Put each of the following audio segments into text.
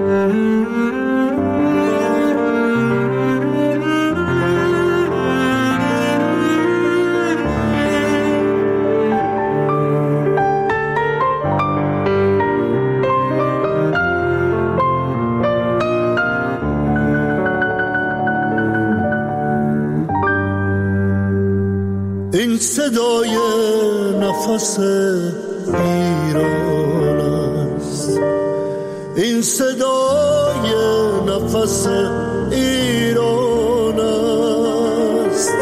این صدای نفس ایران است، این صدای نفس ایران است.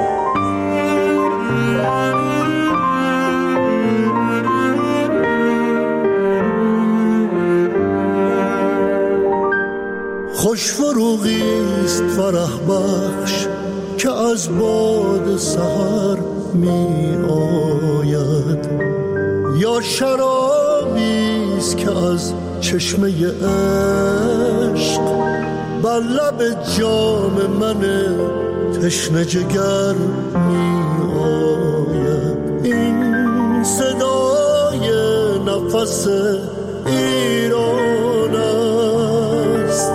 خوش فروغی است فرح بخش که از باد سحر می آید، یا شرابی است که از چشمه عشق بر لب جام من تشنه جگر می آید. این صدای نفس ایران است.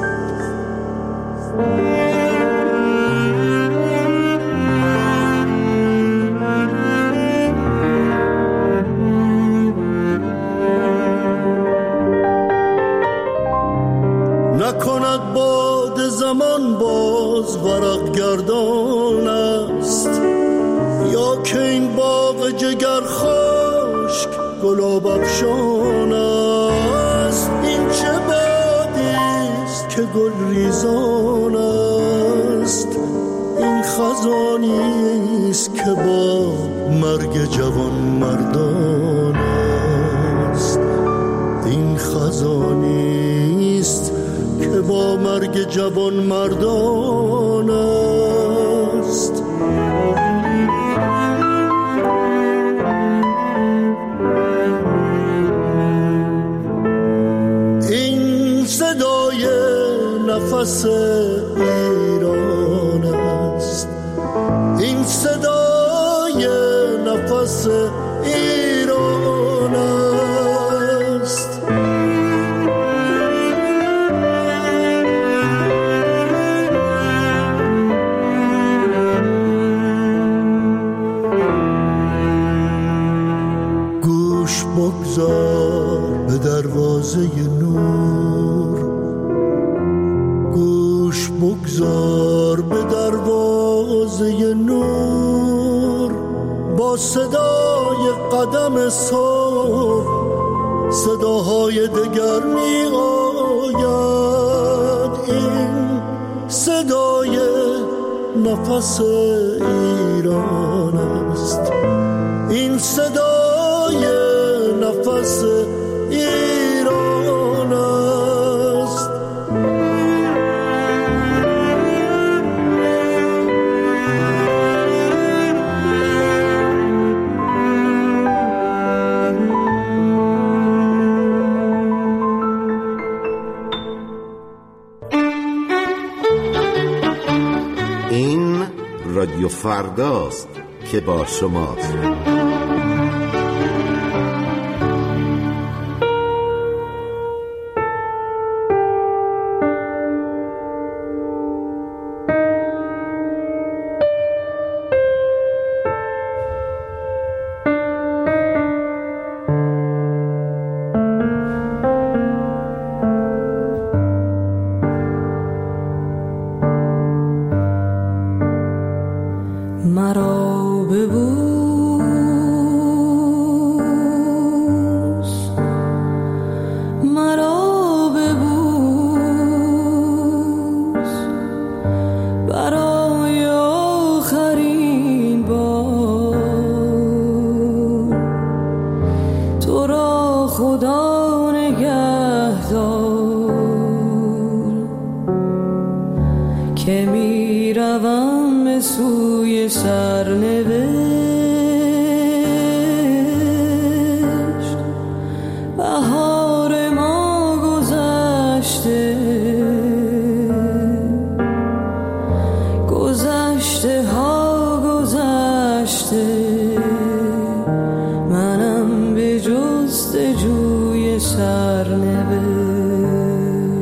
نکند باد زمان باز ورق گردان است، یا که این باغ جگر خشک گلاب افشان است. این چه بادی است که گل ریزان است، این خزانی است که با مرگ جوان مردان است. این خزانی است که با مرگ جوان مردان است. این صدای نفس ایران است، این صدای نفس ایران است. گوش بگذار به دروازه نور، گوش بگذار به دروازه نور. با صدای قدم صبح صداهای دگر می آید. این صدای نفس ایران است، این صدای نفس ایران است. این رادیو فرداست که با شماست. مرا ببوس، مرا ببوس، برای آخرین بار. تو را خدا نگهدار که می روم به سوی سرنوشت. بهار ما گذشته، گذشته ها گذشته، منم به جستجوی سرنوشت.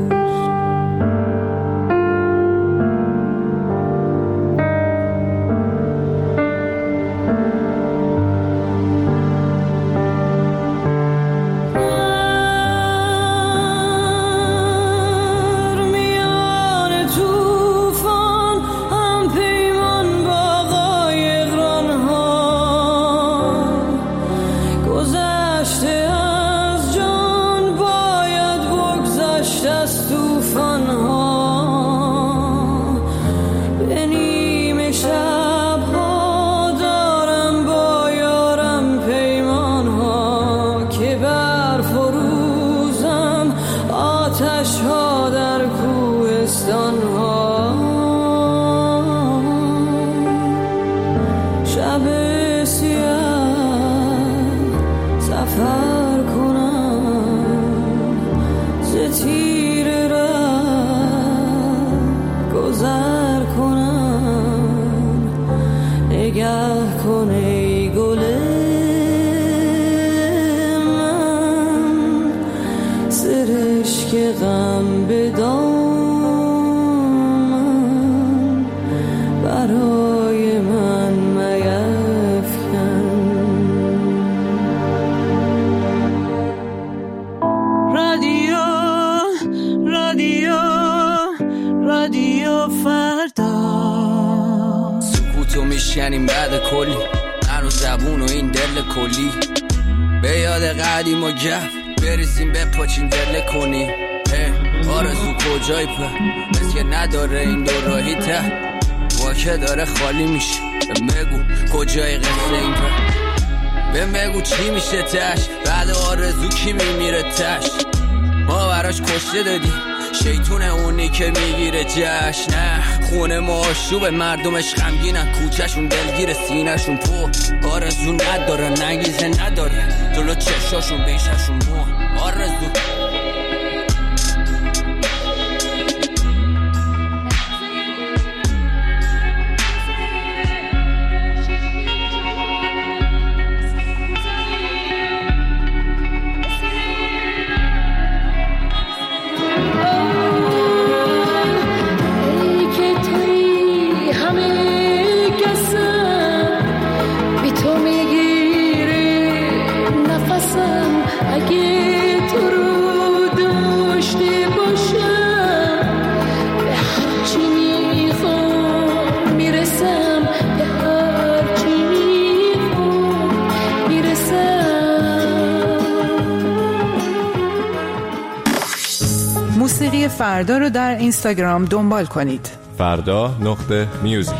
از توفان‌ها، به نیمه شب‌ها دارم با یارم پیمان‌ها که برفروزم آتش‌ها در کوهستان‌ها. شب سیاه سفر کنم، ز تیر ره گذر کنم. نگه کن ای گل من، سرشک غم به دامن برای من میفکن. رادیو فردا. سکوتو میشنیم بعد کلی، من و زبون و این دل کلی. به یاد قدیم و گف بریزیم بپاچیم دل کنی. آرزو کجای په مثل نداره این دو راهی ته، واکه داره خالی میشه. بگو کجای قصه این په، بگو چی میشه تش، بعد آرزو کی میمیره تش. ما براش کشته دادی شیطونه اونی که میگیره جشن. نه خونه ما آشوبه، مردمش غمگینن، کوچهشون دلگیر، سینهشون پر آرزو نداره، نگیزه نداره، جلو چشاشون بیششون مو آرزو. موسیقی فردا رو در اینستاگرام دنبال کنید. فردا.music.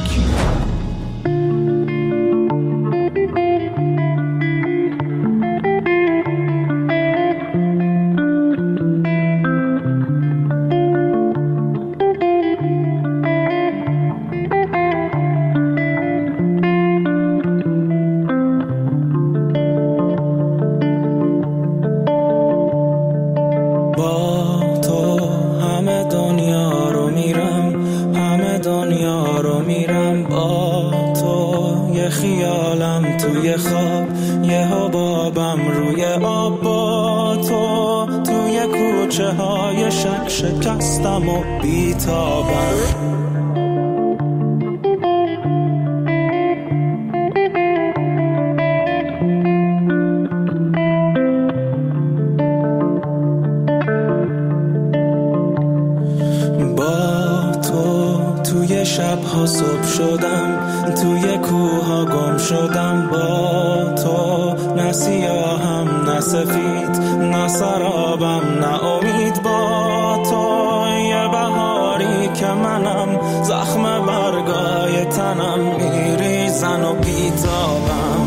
خیالم توی خواب، یه حبابم روی آب، با توی کوچه های شک شکستم و بیتابم. شبها صبح شدم، توی کوها گم شدم، با تو نه سیاهم نه سفید، نه سرابم نه امید، با تو یه بهاری که منم، زخم برگای تنم میریزن و بیتابم.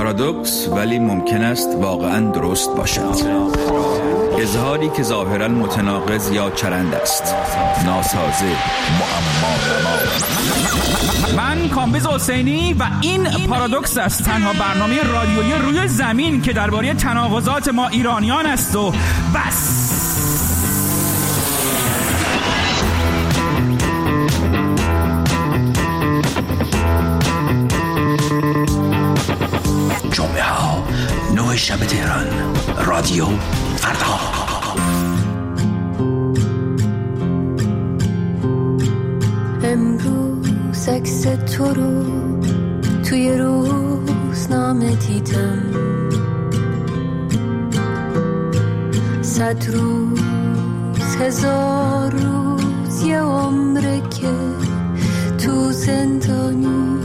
پارادوکس ولی ممکن است واقعا درست باشد. اظهاری که ظاهرا متناقض یا چرند است، ناسازه، معما. من کامبیز حسینی و این پارادوکس است، تنها برنامه رادیویی روی زمین که درباره تناقضات ما ایرانیان است و بس. جمعه ها 9 شب تهران، رادیو فردا. امروز عکس تو رو توی روزنامه دیدم، 100 روز 1000 روز یه عمره که تو زندانی،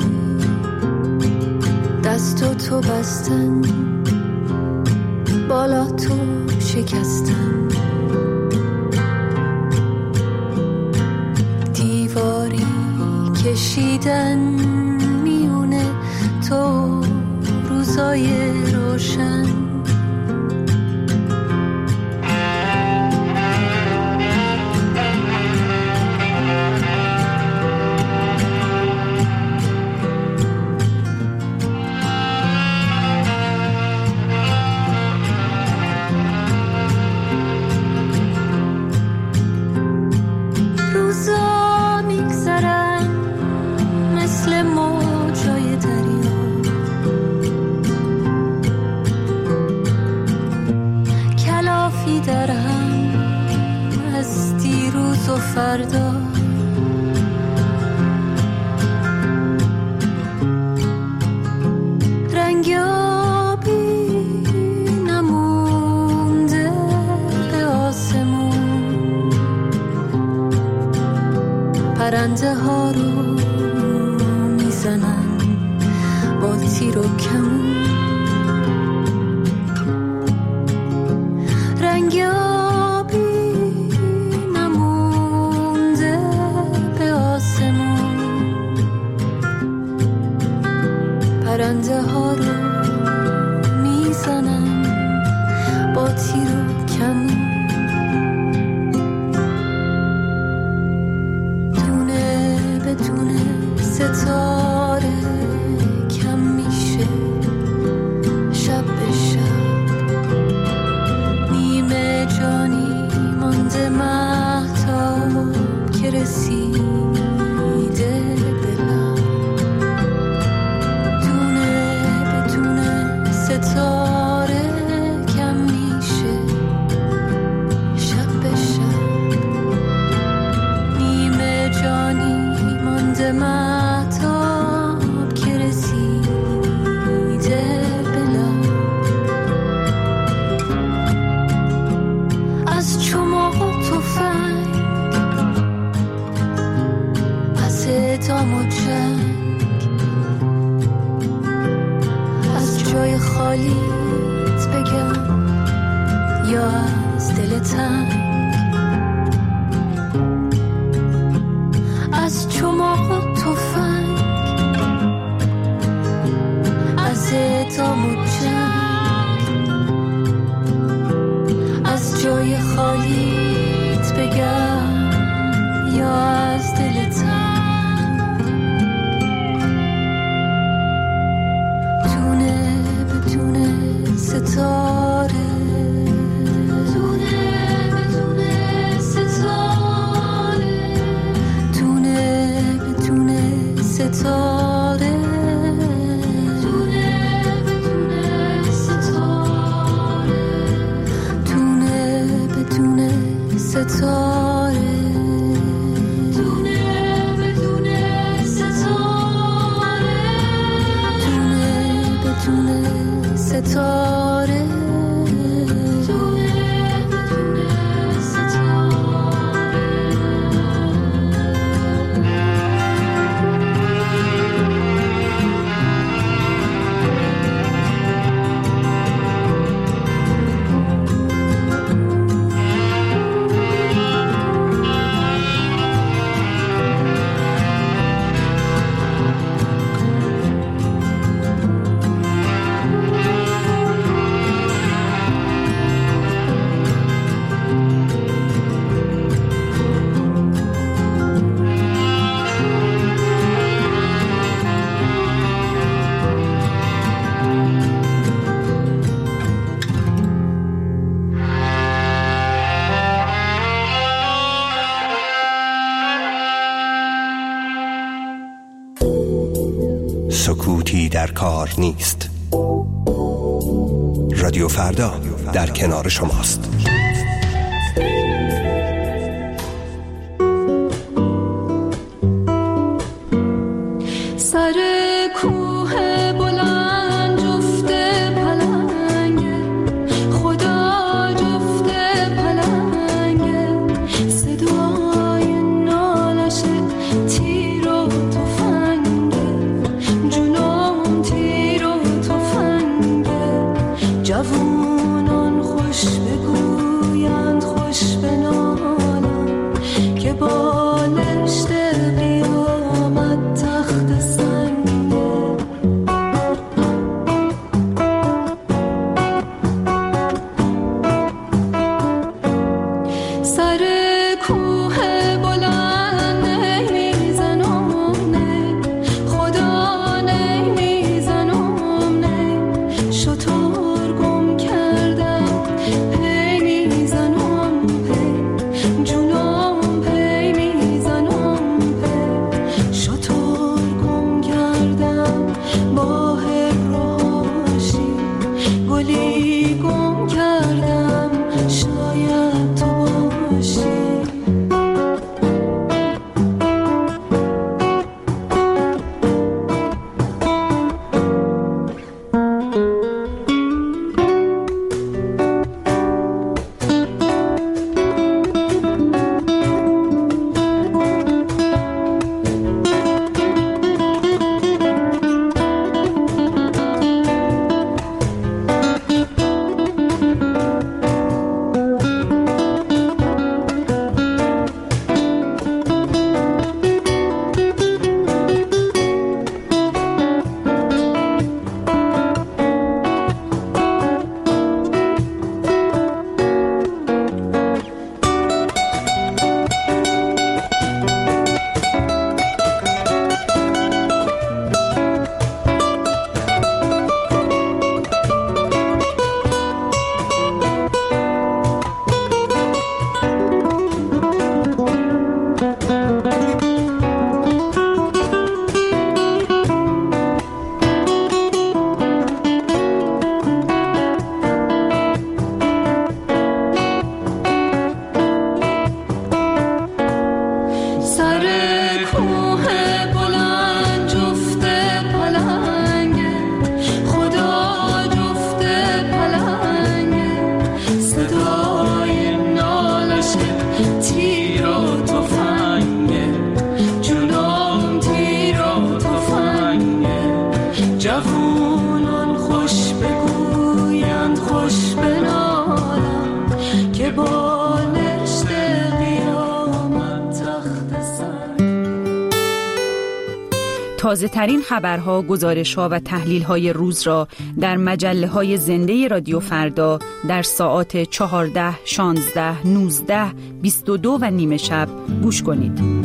دستو تو بستن بالا تو شکستن، دیواری کشیدن میونه تو روزای روشن. فردا رنگیابی نمونده به آسمون، پرنده ها رو میزنن با تیر و کمون، پرنده ها رو میزنن با تیر و کمون. دونه به دونه ستاره کم میشه شب به شب، نیمه جانی مانده مهتاب که رسیده ستاره کم میشه شب به شب، نیمه جانی مانده مهتاب که رسیده بلا. از چماق و تفنگ، از اعدام و جنگ، جای خالیت بگم یا از دل تنگ، از چماق و تفنگ، از اعدام و جنگ، از جای خالیت بگم یا از دل تنگ. ستاره دونه بدونه ستاره، دونه بدونه ستاره، دونه بدونه ستاره، دونه بدونه ستاره، دونه بدونه ستاره، دونه بدونه ستاره. در کار نیست. رادیو فردا در کنار شماست. سر کوه بلند جفت پلنگه، خدا جفت پلنگه، صدای نالش تیر و تفنگه، جنون تیر و تفنگه، جوانان خوش بگویند خوش بنالند که بالشت قیامت تخت سنگه. سر کوه بلند نمیزنم نه، خدا نمیزنم نه، شطور گم کردم پی میزنم پی، جونم پی میزنم پی، شطور گم کردم با هراشی، گلی گم کردم شاید تو باشی. جوانان خوش بگویند خوش بنالند که بالشت قیامت تخت سنگ. تازه ترین خبرها، گزارش‌ها و تحلیل‌های روز را در مجله‌های زنده رادیو فردا در ساعات 14، 16، 19، 22 و نیم شب گوش کنید.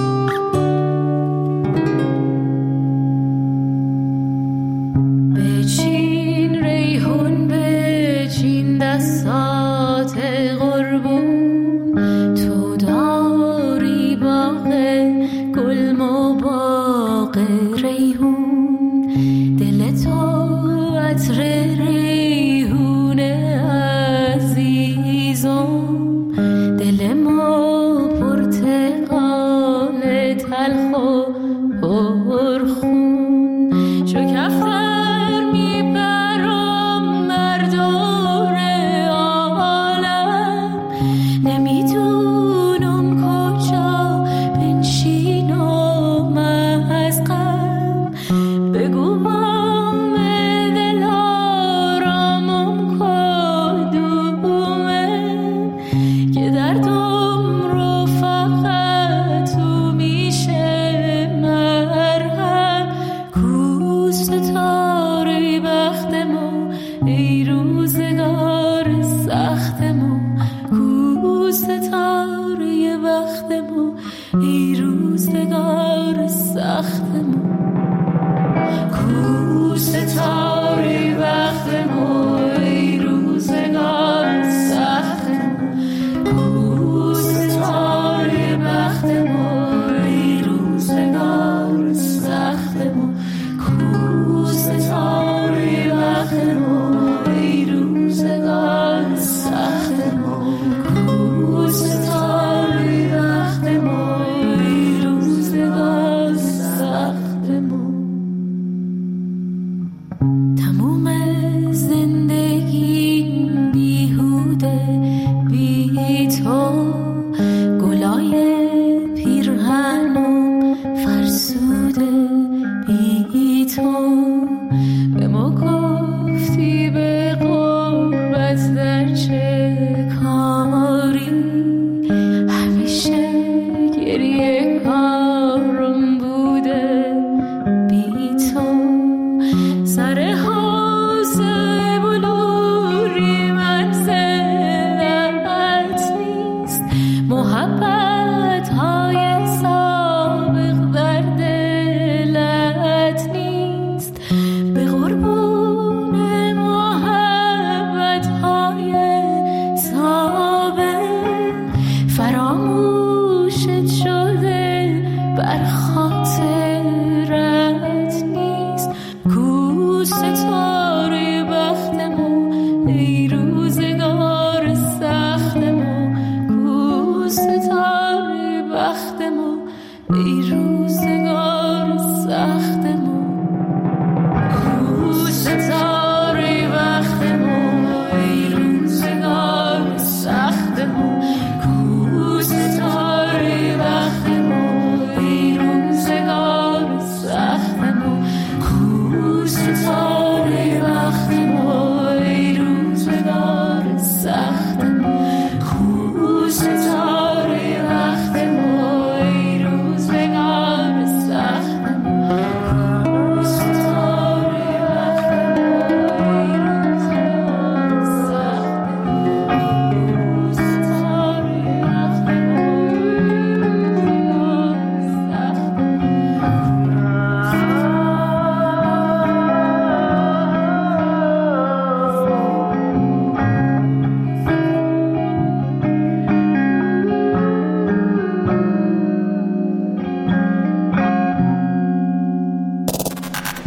دستات قربون تو داری باغ گل و باغ ریحون، دل تو عطر ریحون عزیزم، دل ما پرتقال تلخ و پرخون، چو کفتر میبرم مردم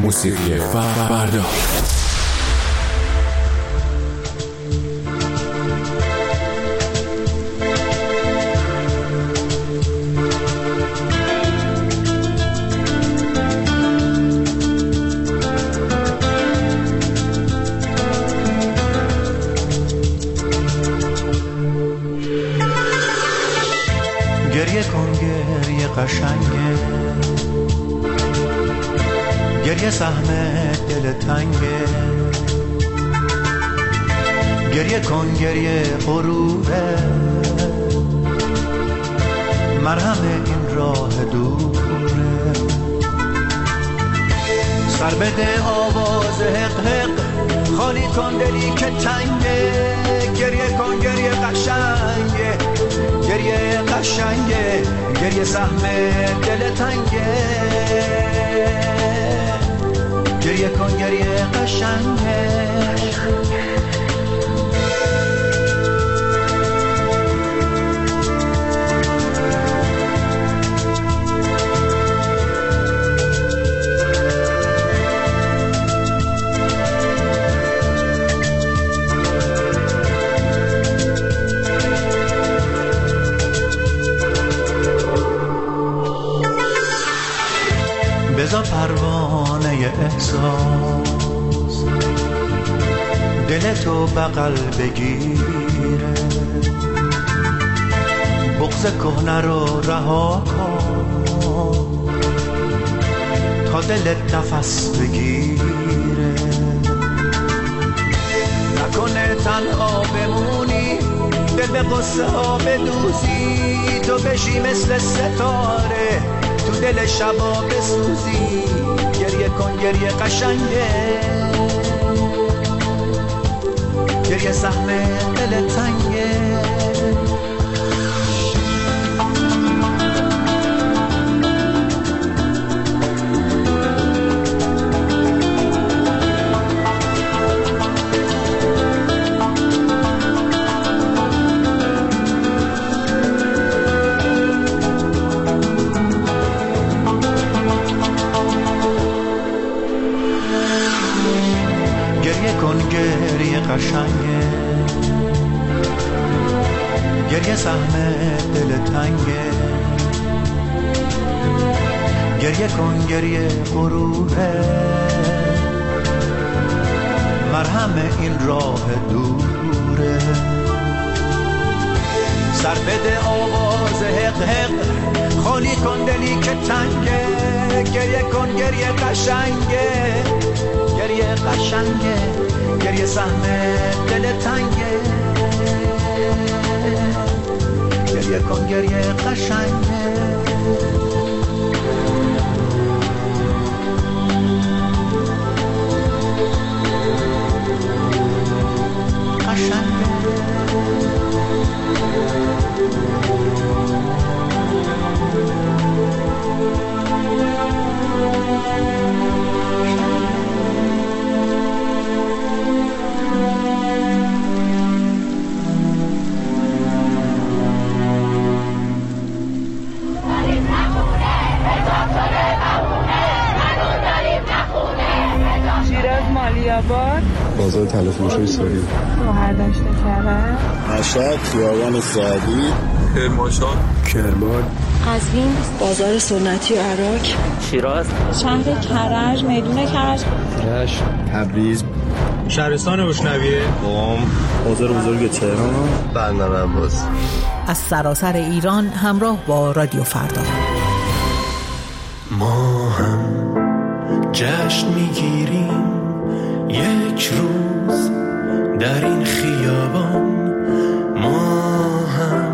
موسیقی فردا. گریه کن گریه قشنگه، گریه سهم دل تنگه، گریه کن گریه غروره، مرهم این راه دوره. سر بده آواز حق حق، خالی کن دلی که تنگه، گریه کن گریه قشنگه، گریه قشنگه، گریه سهم دل تنگه، گریه کن گریه قشنگه. بذار پروانه احساس دل تو بغل بگیره، بغض کهنه رو رها کن تا دلت نفس بگیره. نکنه تنها بمونی، دل به قصه ها بدوزی، تو بشی مثل ستاره تو دل شبا بسوزی. گریه کن گریه قشنگه، گریه سهم دل تنگه. گریه کن گریه قشنگه، گریه سهم دل تنگه، گریه کن گریه غروره، مرهم این راه دوره. سر بده آواز حق حق، خالی کن دلی که تنگه، گریه کن گریه قشنگه، گریه قشنگه، گریه سهم دل تنگه، گریه کن گریه قشنگه. بازار طلا فروشی سوری، بهرداشت کرد، مشهد، خیابان سعدی، کرمانشاه، کرمان، قزوین، بازار سنتی و عراق، شیراز، شهر کرج، میدون کرج، رشت، تبریز، شهرستان بوشنویه، قم، بازار بزرگ تهران، بندر عباس. از سراسر ایران همراه با رادیو فردا. ما هم جشن میگیریم یک روز در این خیابان، ما هم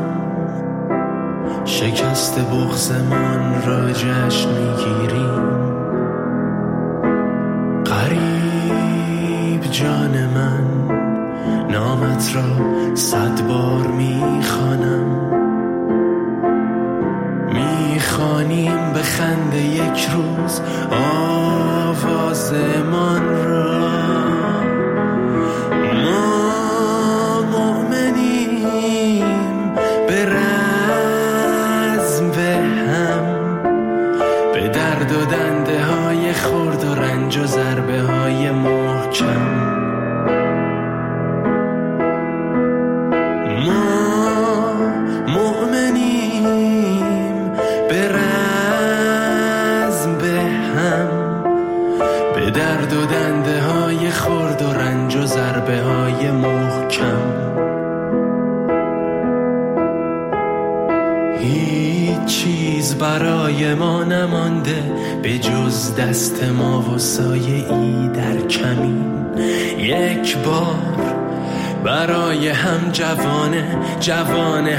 شکست بغضمان را جشن میگیریم. غریب جان من، نامت را 100 بار میخوانم، میخوانیم به خنده یک روز آوازمان را. ما مؤمنیم به رزم به هم، به درد و دنده های خرد و رنج و ضربه های محکم. هیچ چیز برای ما نمانده به جز دست ما و سایه ای در کمین. یک بار برای هم جوانه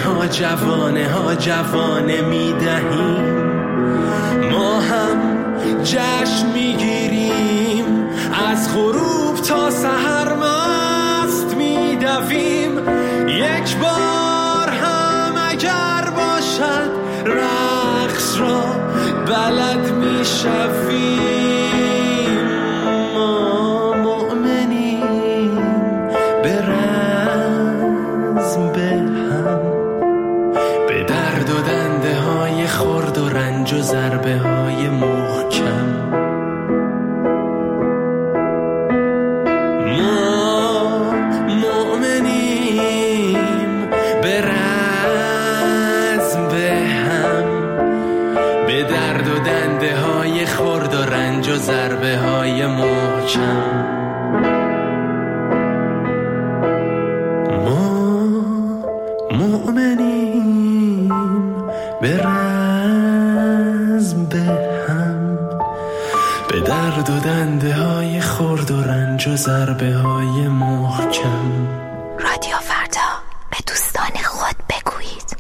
میدهیم. ما هم جشن میگیریم، از غروب تا سحر مست میدویم. یک بار هم اگر باشد رقص را بلد میشویم. ما مؤمنیم به رزم به هم، به درد و دنده های خرد و رنج و ضربه های محکم. ما مؤمنیم به رزم به هم، به درد و دنده های خرد و رنج و ضربه های محکم. مؤمنیم به رزم به هم، به درد و دنده های خرد و رنج و ضربه های محکم. رادیو فردا، به دوستان خود بگویید.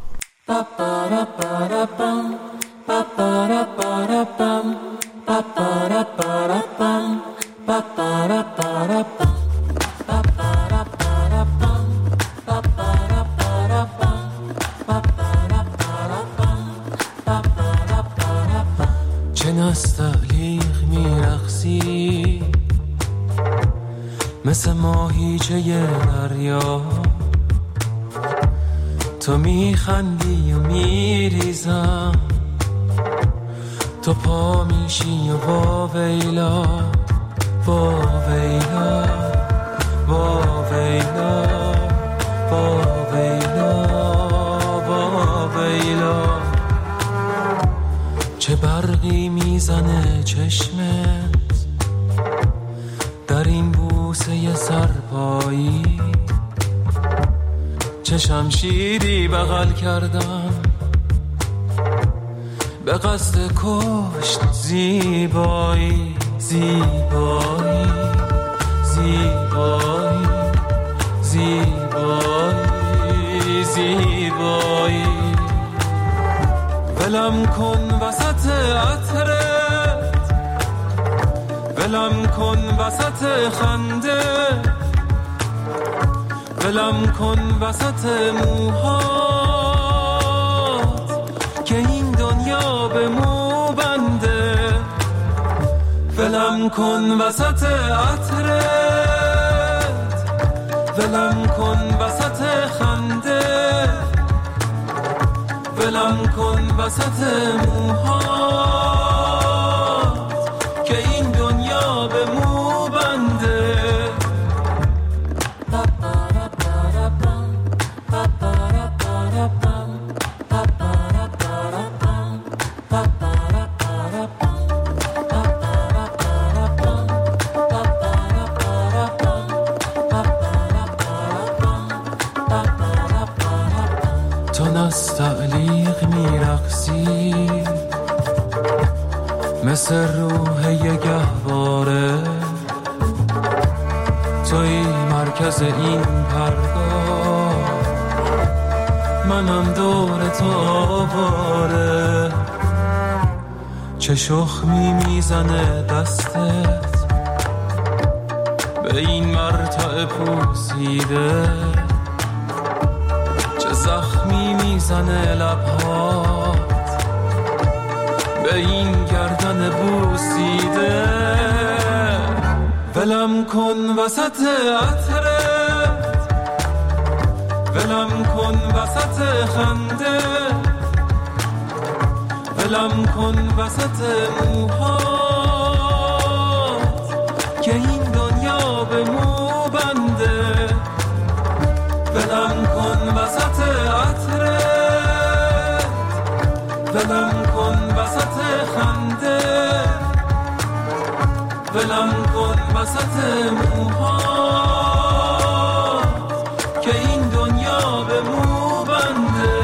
چه نستعلیق میرقصی مثل ماهیچه دریا، تو میخندی و میریزم، تو پا میشی و با ویلا با ویلا با ویلا با ویلا با ویلا. چه برقی میزنه چشمت در این بوسه سرپایی، چه شمشیری بغل کردم به قصد کشت زیبایی زیبایی زیبایی زیبایی زیبایی. ولم کن وسط عطرت، ولم کن وسط خنده، ولم کن وسط موهات که این دنیا به مو بنده. ولم کن وسط عطرت، ولم کن وسط خنده، ولم کن وسط موهات که این دنیا به مو بنده. تو نستعلیق میرقصی مثل روح یه گهواره، توی مرکز این پرگاه، منم دور تو آواره. چه شخمی میزنه دستت به این مرتع پوسیده، چه زخمی میزنه لبهات به این گردن بوسیده. ولم کن وسط عطرت، ولم کن وسط خنده، ولم کن وسط موهات که این دنیا به مو بنده. ولم کن وسط عطرت، ولم کن وسط خنده، ولم کن وسط موهات که این دنیا به مو بنده.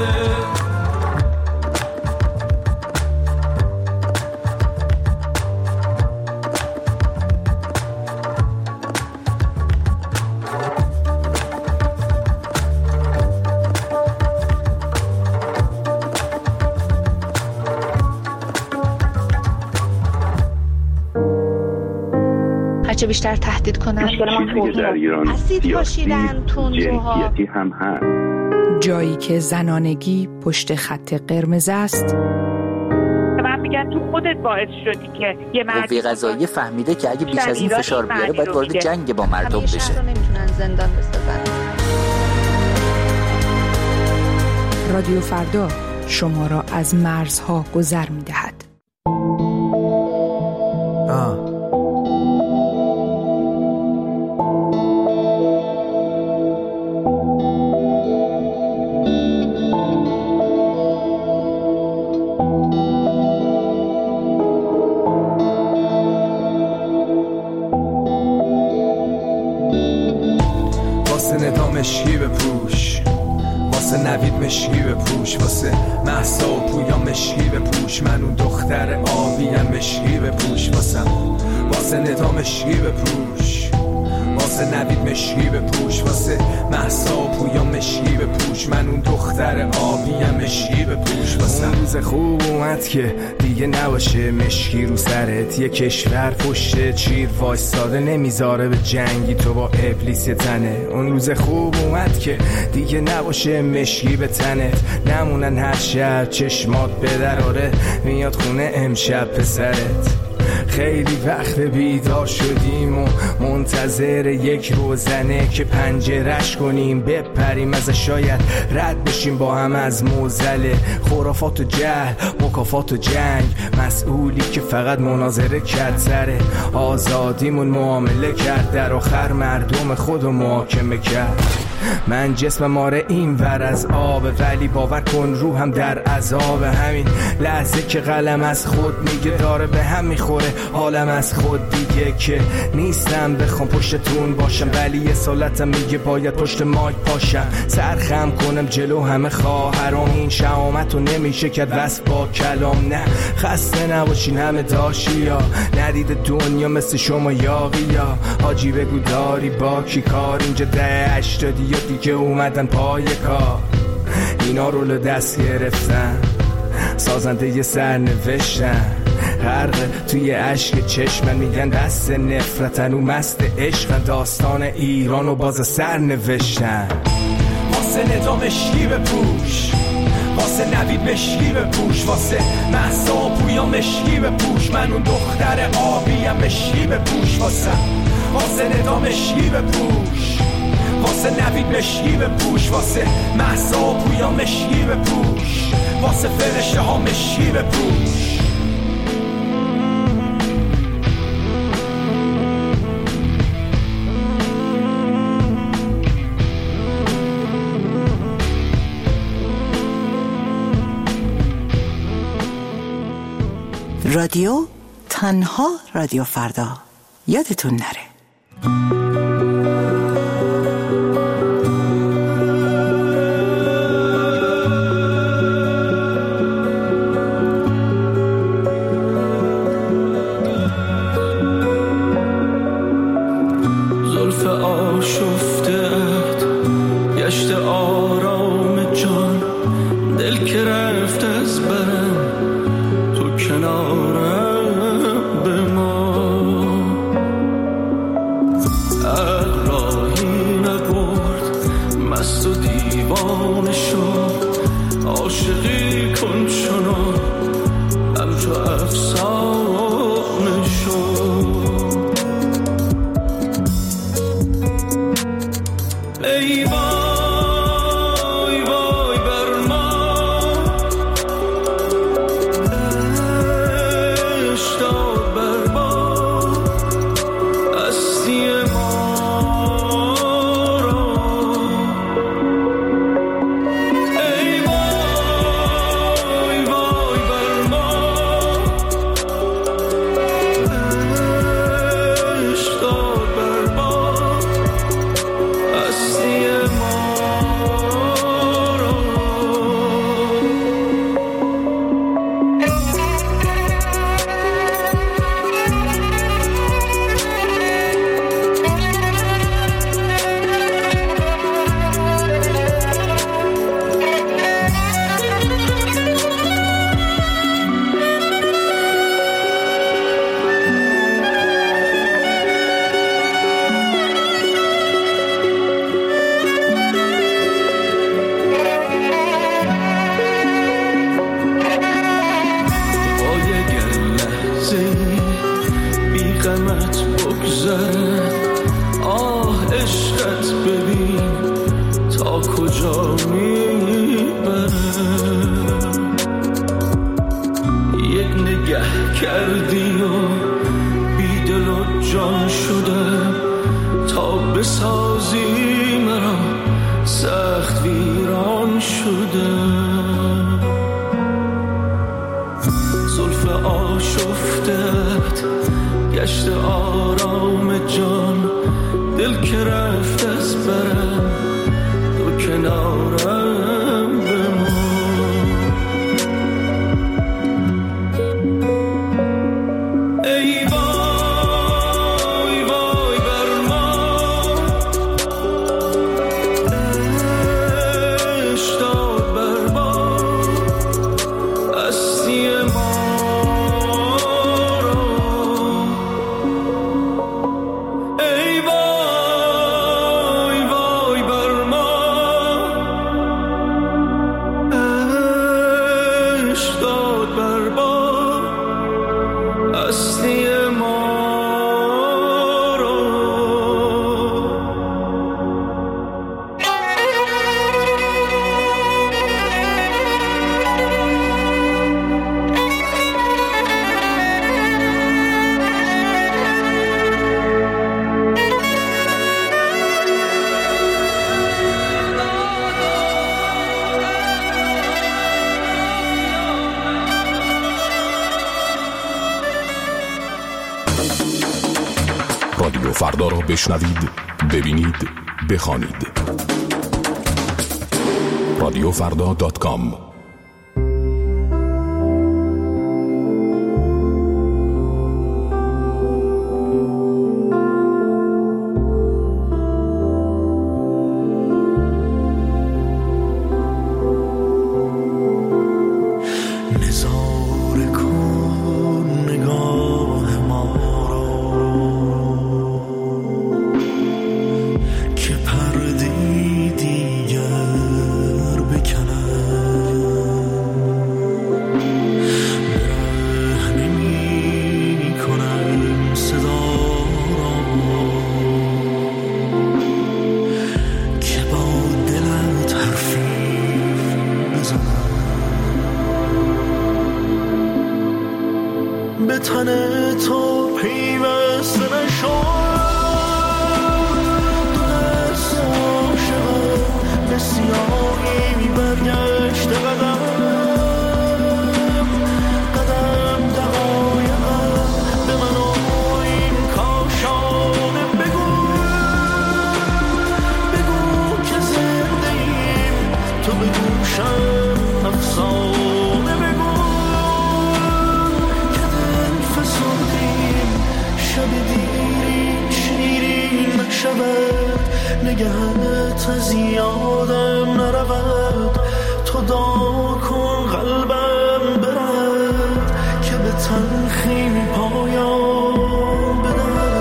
هرچه بیشتر تهدید کنن چیزی که در ایران سیاسی جنسیتی هم هست. جایی که زنانگی پشت خط قرمز است. من میگم تو خودت باعث شدی که یه قوه قضاییه فهمیده که اگه بیش از این فشار بیاره باید وارد جنگ با مردم بشه. همیشه نمیتونن زندان بسازن. رادیو فردا شما را از مرزها گذر میدهد. مشکی بپوش، واسه نوید مشکی بپوش، واسه مهسا و پویا مشکی بپوش، من اون دختر آبیم مشکی بپوش، واسه ندا مشکی بپوش، واسه نوید مشکی بپوش، واسه مهسا و پویا مشکی بپوش، من اون دختر آبیم مشکی بپوش. اون روز خوب اومد که دیگه نباشه مشکی رو سرت، یه کشور پشت چیر وایستاده نمیذاره به جنگی تو با ابلیس تنه. اون روز خوب اومد که دیگه نباشه مشکی به تنت، نمونن هر شب چشمات به دراره میاد خونه امشب پسرت. خیلی وقت بیدار شدیم و منتظر یک روزنه که پنجرش کنیم بپریم از شاید رد بشیم با هم از موزل خرافات و جهل، مکافات و جنگ، مسئولی که فقط مناظره کرد سر آزادیمون معامله کرد، در آخر مردم خودو محاکمه کرد. من جسمم آره این ور از آب، ولی باور کن روحم در عذاب. همین لحظه که قلم از خود میگه داره به هم میخوره حالم از خود دیگه، که نیستم بخوام پشتتون باشم ولی یه سالتم میگه باید پشت مایک پاشم، سرخم کنم جلو همه خواهرام. این شهامت رو نمیشه کرد وصف با کلام. نه خسته نباشین همه داشیا، ندید دنیا مثل شما یاقیا. حاجی بگو داری با کی کار، اینجا 80 یا دیگه اومدن پای کار، اینا رول دست گرفتن، سازنده یه سر نوشتن، غرق توی عشق چشمن، میگن دست نفرتن و مست عشق، داستان ایران و باز سر نوشتن. واسه ندا مشکی بپوش، واسه نوید مشکی بپوش، واسه مهسا و پویا مشکی بپوش، من اون دختر آبیم مشکی بپوش، واسه ندا مشکی بپوش، واسه نوید مشکی بپوش، واسه مهسا و پویا مشکی بپوش، واسه فرشته ها مشکی بپوش. رادیو تنها رادیو فردا، یادتون نره. زلف آشفته‌ات گشت آرام جان، دل که رفت از برم تو کنارم بمان. راهی نبرد مست و دیوانه شد، عاشقی کن چنان همچو افسانه شد. ای وای وای بر ما، اشتاد بر ما، هستی ما را. ای وای وای بر ما، اشتاد بر ما، هستی ما. کجا میبره. یک نگه کردی و بیدل و جان شده تا بسازی مرا سخت ویران شده. زلف آشفتت گشت آرام جان، دل که رفت از برم تو کنارم بمان. ای وای وای بر ما، عشق داد بر ما هستی ما رو. ای وای وای بر ما، عشق داد بر ما هستی ما رو. رادیو فردا را بشنوید، ببینید، بخوانید. radiofrda.com. نظاره کن نگاه ما رو که پردی دیگر بکنم. نمی کنم صدا را که با دلت حرفی بزنم. به تن تو پیوسته نشد، دو دست عاشقم به سیاهی برگشت قدم قدم. دقایقم به من و این کاشانه بگو، بگو که زنده ایم تو به گوشم افسانه بگو که دل فسردیم شب دیرین شیرین نشود. نگهت از یادم نرود، تو دعا کن قلبم برد که به تلخی پایان بدهد.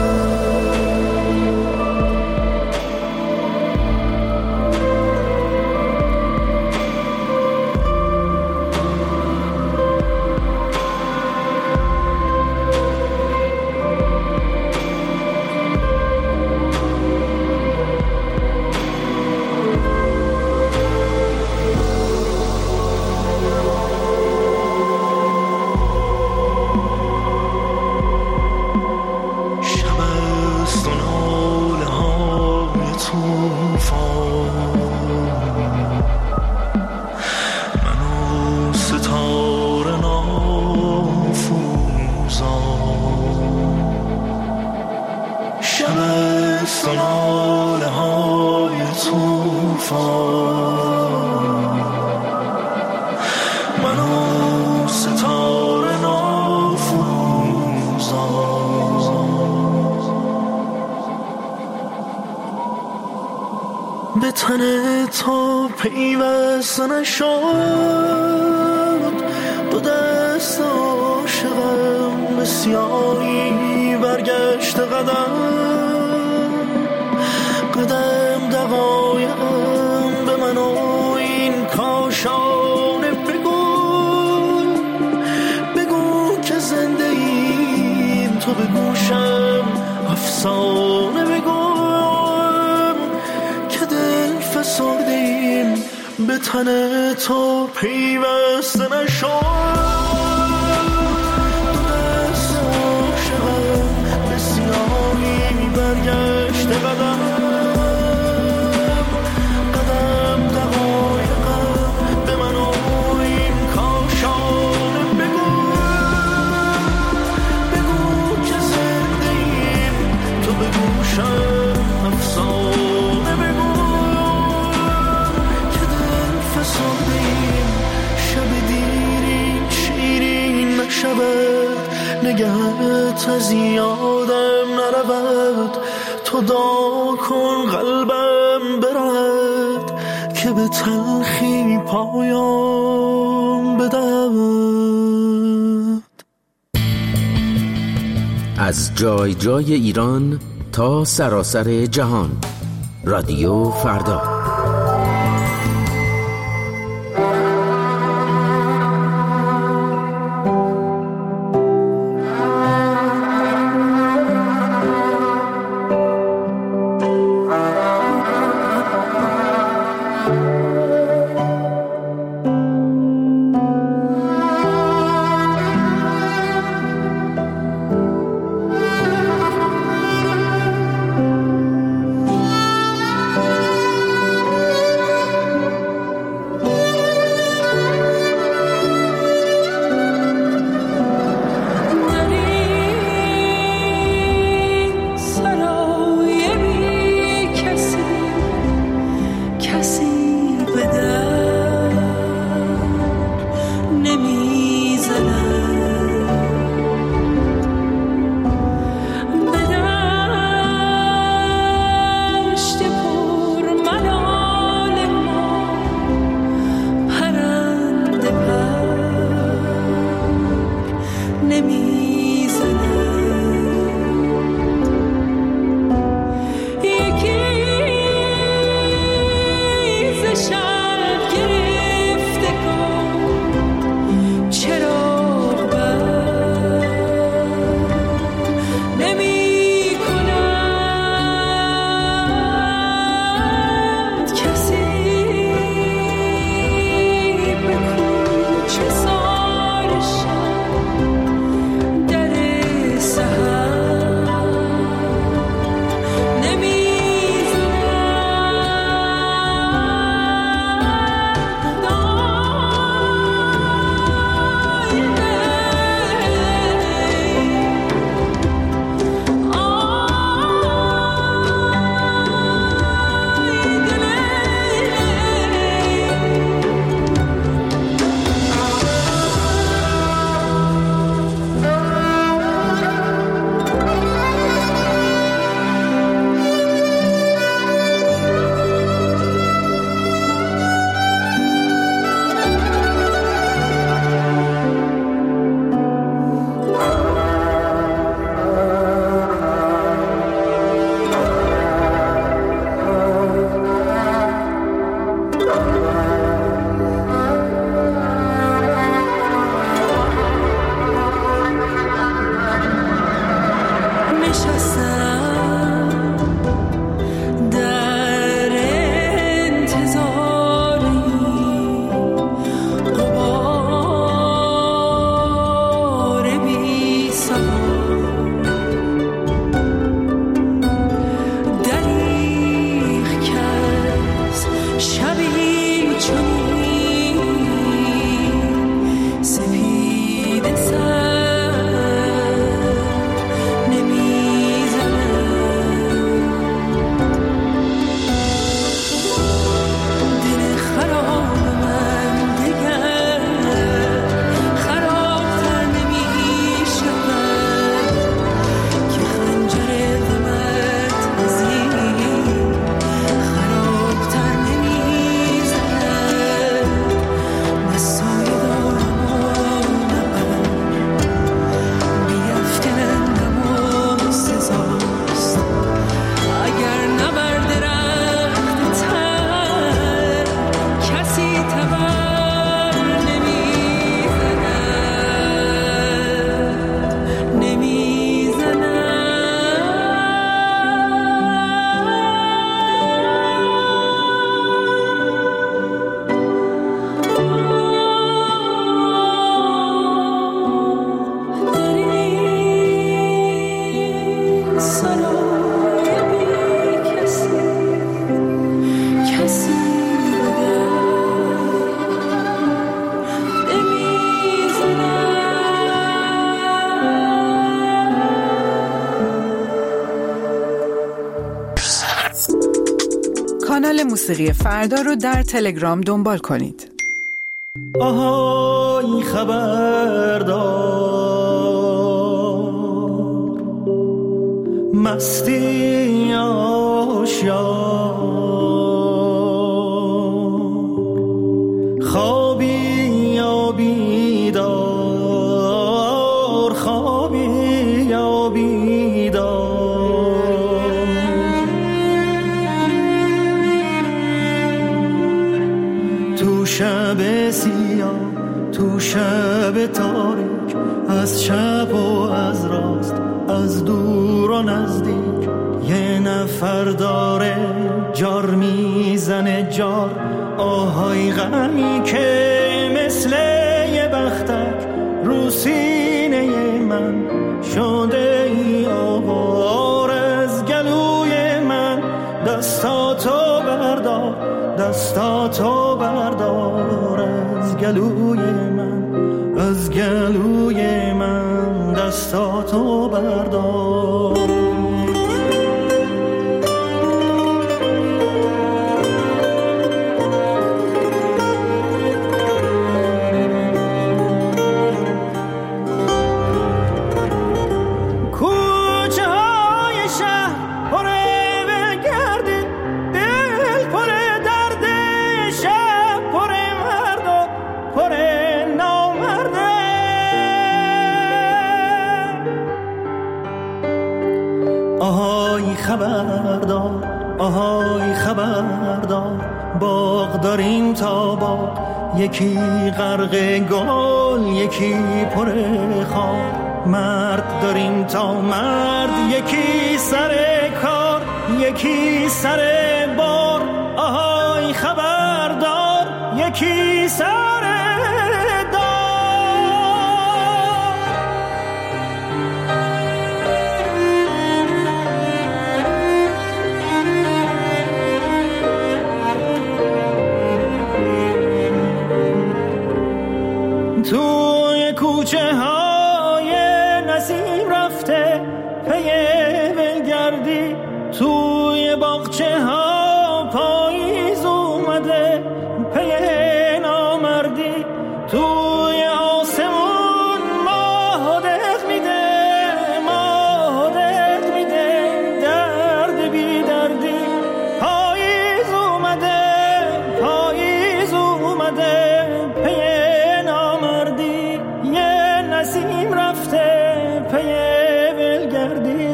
به تن تو پیوسته نشد، دو دست عاشقم به سیاهی برگشت قدم قدم. دقایقم به من و این کاشانه بگو، بگو که زنده ایم تو به گوشم افسانه بگو که دل فسردیم به تن تو پیوسته نشد. دست عاشقم به سیاهی برگشته قدم دقایقم به من و این کاشانه بگو که زنده ایم، تو بگوشم افسانه بگو که دل فسرده ایم، شب دیرین شیرین نشود، نگهت از یادم نرود، تو دعا کن قلبم برد که به تلخی پایان بدهد. از جای جای ایران تا سراسر جهان، رادیو فردا. کانال موسیقی فردا رو در تلگرام دنبال کنید. آهای خبردار، مستی آشیار، خوابی یا بیدار، خوابی یا بیدار، تو شب سیاه، تو شب تاریک، از چپ و از راست، از دور و نزدیک، یه نفر داره جار میزنه جار، آهای غمی که مثل یه بختک رو سینه من شده ای آوار، از گلوی من دستاتو بردار، دستاتو بردار، از گلوی من، از گلوی من دستاتو بردار. خبردار، آهای خبردار، باغ داریم تا باغ، یکی غرق گل، یکی پر خار، مرد داریم تا مرد، یکی سر کار، یکی سر بار، آهای خبردار، یکی سر توی کوچه های نسیم رفته پی ولگردی، توی باغچه ها پاییز اومده پی نامردی، توی آسمون ماه دق میده، ماه دق میده، درد بی دردی، پاییز اومده، پاییز اومده پی نسیم رفته پی ولگردی.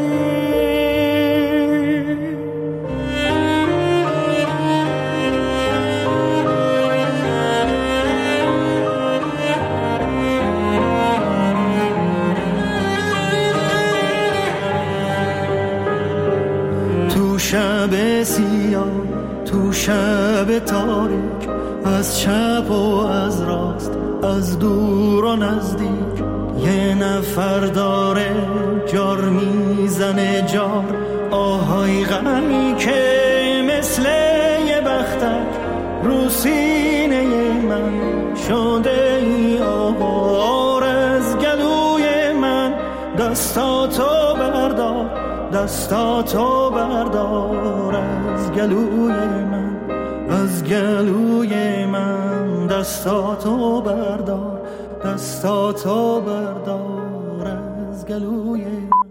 تو شب سیاه، تو شب تاریک، از چپ و از راست، از دور و نزدیک، یه نفر داره جار میزنه جار، آهای غمی که مثل یه بختک رو سینه من شده ای آوار، از گلوی من دستاتو بردار، دستاتو بردار، از گلوی من، از گلوی من دستاتو بردار، دستاتو بردار، از گلوی من.